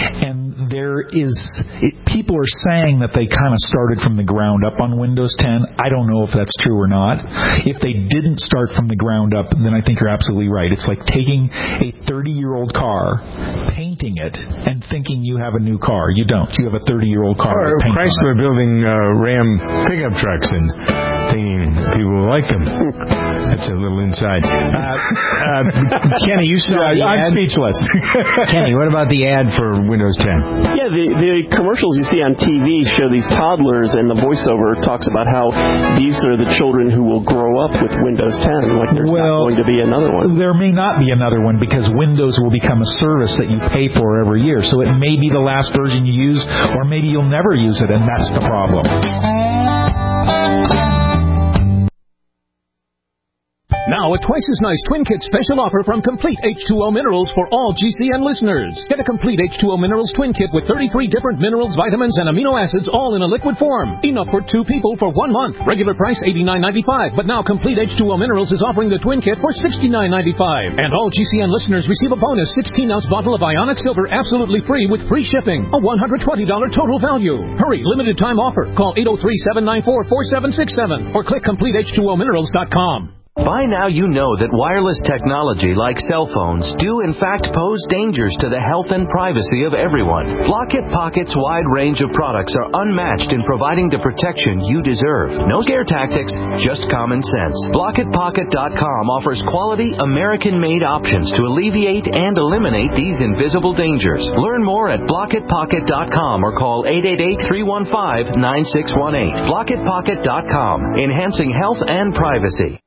And there is, it, people are saying that they kind of started from the ground up on Windows ten. I don't know if that's true or not. If they didn't start from the ground up, then I think you're absolutely right. It's like taking a thirty-year-old car, painting it, and thinking you have a new car. You don't. You have a thirty-year-old car. Or Chrysler building uh, Ram pickup trucks and thinking people will like them. That's a little inside. Uh, uh, Kenny, you saw yeah, the I'm ad? speechless. Kenny, what about the ad for Windows ten? Yeah, the, the commercials you see on T V show these toddlers, and the voiceover talks about how these are the children who will grow up with Windows ten. Like there's well, not going to be another one. There may not be another one because Windows will become a service that you pay for every year. So it may be the last version you use, or maybe you'll never use it, and that's the problem. Now a twice as nice Twin Kit special offer from Complete H two O Minerals for all G C N listeners. Get a Complete H two O Minerals Twin Kit with thirty-three different minerals, vitamins, and amino acids all in a liquid form. Enough for two people for one month. Regular price eighty-nine ninety-five, but now Complete H two O Minerals is offering the Twin Kit for sixty-nine ninety-five. And all G C N listeners receive a bonus sixteen ounce bottle of Ionic Silver absolutely free with free shipping. A one hundred twenty dollars total value. Hurry, limited time offer. Call eight oh three, seven nine four, four seven six seven or click complete h two o minerals dot com. By now you know that wireless technology like cell phones do in fact pose dangers to the health and privacy of everyone. Block-It Pocket's wide range of products are unmatched in providing the protection you deserve. No scare tactics, just common sense. block it pocket dot com offers quality American-made options to alleviate and eliminate these invisible dangers. Learn more at block it pocket dot com or call eight eight eight, three one five, nine six one eight. block it pocket dot com, enhancing health and privacy.